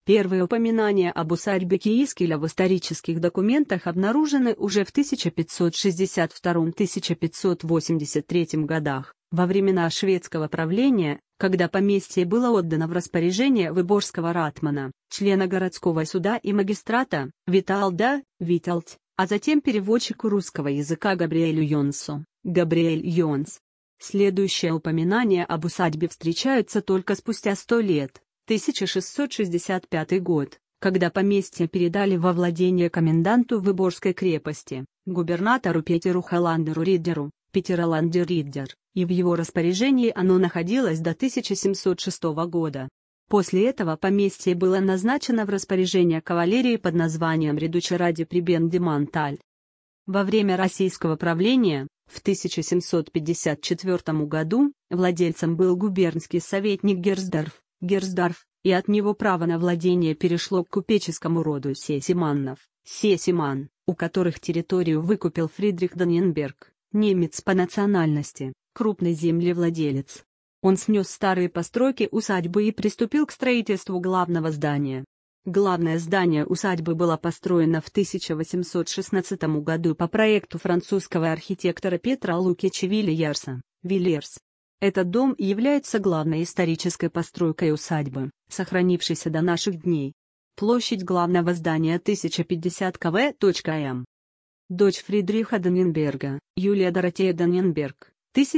Первые упоминания об усадьбе Киискеля в исторических документах обнаружены уже в 1562-1583 годах, во времена шведского правления, когда поместье было отдано в распоряжение выборгского ратмана, члена городского суда и магистрата, Виталда, Витальд, а затем переводчику русского языка Габриэлю Йонсу, Габриэль Йонс. Следующие упоминания об усадьбе встречаются только спустя 100 лет, 1665 год, когда поместье передали во владение коменданту Выборгской крепости, губернатору Петеру Холландеру Риддеру, Петероландер Риддер, и в его распоряжении оно находилось до 1706 года. После этого поместье было назначено в распоряжение кавалерии под названием Редуче ради Прибен де Монталь. Во время российского правления, в 1754 году, владельцем был губернский советник Герсдорф, и от него право на владение перешло к купеческому роду Сесиманнов, Сесиман, у которых территорию выкупил Фридрих Данненберг, немец по национальности, крупный землевладелец. Он снес старые постройки усадьбы и приступил к строительству главного здания. Главное здание усадьбы было построено в 1816 году по проекту французского архитектора Петра Лукича Вильерса, Вильерс. Этот дом является главной исторической постройкой усадьбы, сохранившейся до наших дней. Площадь главного здания 1050 кв.м. Дочь Фридриха Данненберга, Юлия Доротея Данненберг,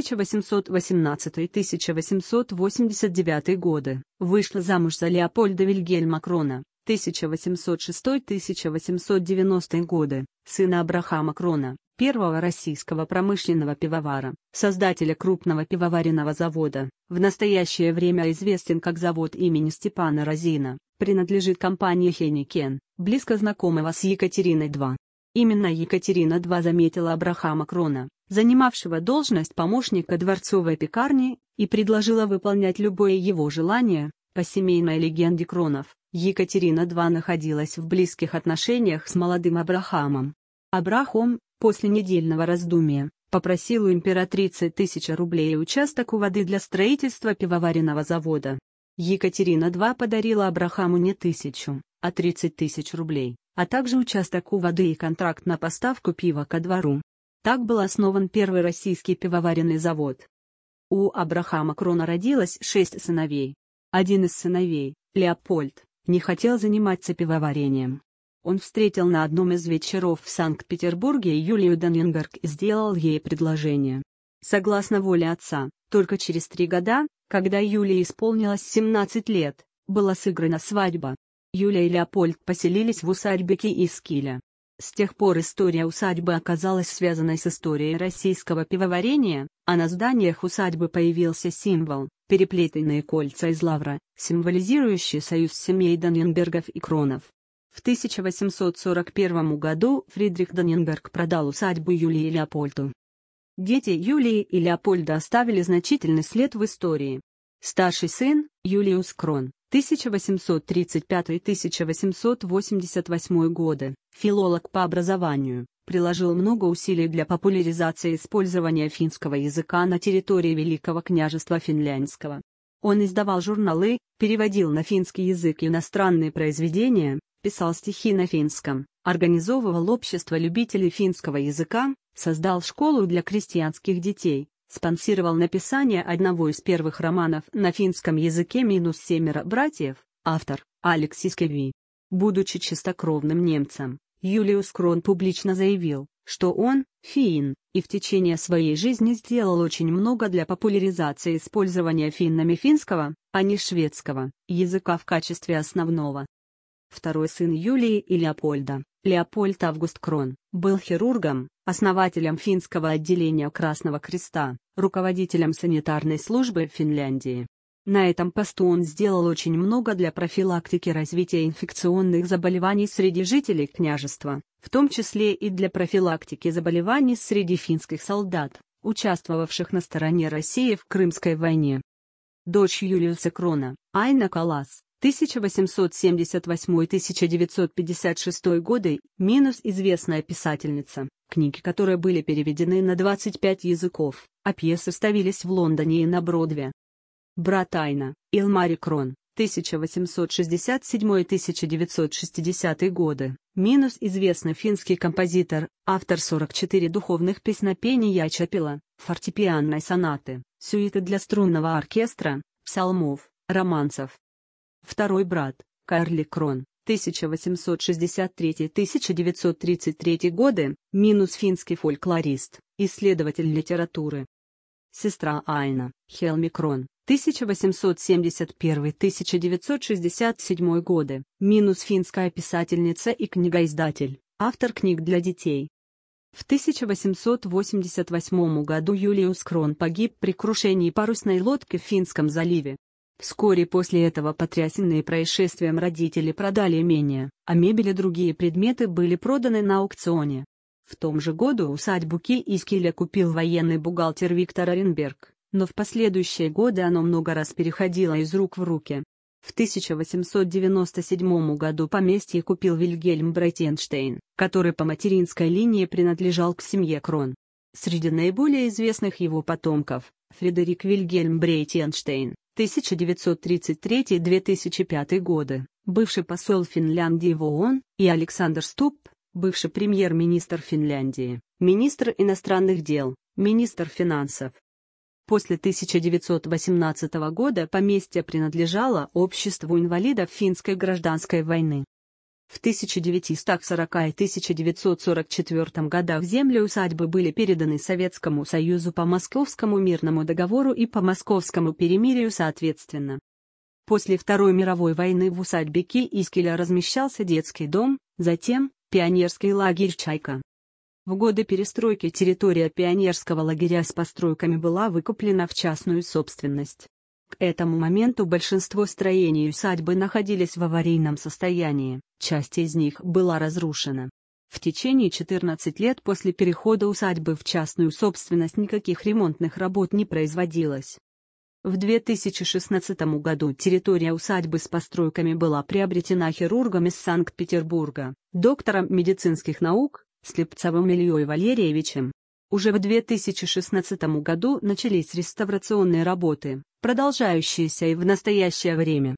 1818-1889 годы, вышла замуж за Леопольда Вильгельма Крона, 1806-1890 годы, сына Абрахама Крона, первого российского промышленного пивовара, создателя крупного пивоваренного завода, в настоящее время известен как завод имени Степана Разина, принадлежит компании Heineken, близко знакомого с Екатериной II. Именно Екатерина II заметила Абрахама Крона, занимавшего должность помощника дворцовой пекарни, и предложила выполнять любое его желание. По семейной легенде Кронов, Екатерина II находилась в близких отношениях с молодым Абрахамом. Абрахам, после недельного раздумья, попросил у императрицы 1000 рублей и участок у воды для строительства пивоваренного завода. Екатерина II подарила Абрахаму не 1000, а 30 000 рублей, а также участок у воды и контракт на поставку пива ко двору. Так был основан первый российский пивоваренный завод. У Абрахама Крона родилось 6 сыновей. Один из сыновей, Леопольд, не хотел заниматься пивоварением. Он встретил на одном из вечеров в Санкт-Петербурге Юлию Данненберг и сделал ей предложение. Согласно воле отца, только через 3 года, когда Юлии исполнилось 17 лет, была сыграна свадьба. Юлия и Леопольд поселились в усадьбе Киискеля. С тех пор история усадьбы оказалась связанной с историей российского пивоварения, а на зданиях усадьбы появился символ – переплетенные кольца из лавра, символизирующий союз семей Данненбергов и Кронов. В 1841 году Фридрих Данненберг продал усадьбу Юлии и Леопольду. Дети Юлии и Леопольда оставили значительный след в истории. Старший сын, Юлиус Крон, 1835-1888 годы, филолог по образованию, приложил много усилий для популяризации использования финского языка на территории Великого княжества Финляндского. Он издавал журналы, переводил на финский язык иностранные произведения, писал стихи на финском, организовывал общество любителей финского языка, создал школу для крестьянских детей, спонсировал написание одного из первых романов на финском языке «Семеро братьев», автор Алексис Кеви. Будучи чистокровным немцем, Юлиус Крон публично заявил, что он – финн, и в течение своей жизни сделал очень много для популяризации использования финнами финского, а не шведского, языка в качестве основного. Второй сын Юлии и Леопольда, Леопольд Август Крон, был хирургом, основателем финского отделения Красного Креста, руководителем санитарной службы в Финляндии. На этом посту он сделал очень много для профилактики развития инфекционных заболеваний среди жителей княжества, в том числе и для профилактики заболеваний среди финских солдат, участвовавших на стороне России в Крымской войне. Дочь Юлиуса Крона, Айна Калас, 1878-1956 годы, известная писательница, книги которой были переведены на 25 языков, а пьесы ставились в Лондоне и на Бродве. Брат Айна, Илмари Крон, 1867-1960 годы. Минус известный финский композитор, автор 44 духовных песнопений Чапела, фортепианной сонаты, сюиты для струнного оркестра, псалмов, романсов. Второй брат, Карли Крон, 1863-1933 годы, минус финский фольклорист, исследователь литературы. Сестра Айна, Хелми Крон, 1871-1967 годы, минус финская писательница и книгоиздатель, автор книг для детей. В 1888 году Юлиус Крон погиб при крушении парусной лодки в Финском заливе. Вскоре после этого потрясенные происшествием родители продали имение, а мебель и другие предметы были проданы на аукционе. В том же году усадьбу Кийскеля купил военный бухгалтер Виктор Оренберг, но в последующие годы оно много раз переходило из рук в руки. В 1897 году поместье купил Вильгельм Брейтенштейн, который по материнской линии принадлежал к семье Крон. Среди наиболее известных его потомков – Фредерик Вильгельм Брейтенштейн, 1933-2005 годы, бывший посол Финляндии в ООН, и Александр Ступп, бывший премьер-министр Финляндии, министр иностранных дел, министр финансов. После 1918 года поместье принадлежало Обществу инвалидов финской гражданской войны. В 1940 и 1944 годах земли усадьбы были переданы Советскому Союзу по Московскому мирному договору и по Московскому перемирию соответственно. После Второй мировой войны в усадьбе Кийскеля размещался детский дом, затем пионерский лагерь «Чайка». В годы перестройки территория пионерского лагеря с постройками была выкуплена в частную собственность. К этому моменту большинство строений усадьбы находились в аварийном состоянии, часть из них была разрушена. В течение 14 лет после перехода усадьбы в частную собственность никаких ремонтных работ не производилось. В 2016 году территория усадьбы с постройками была приобретена хирургом из Санкт-Петербурга, доктором медицинских наук, Слепцовым Ильей Валерьевичем. Уже в 2016 году начались реставрационные работы, продолжающиеся и в настоящее время.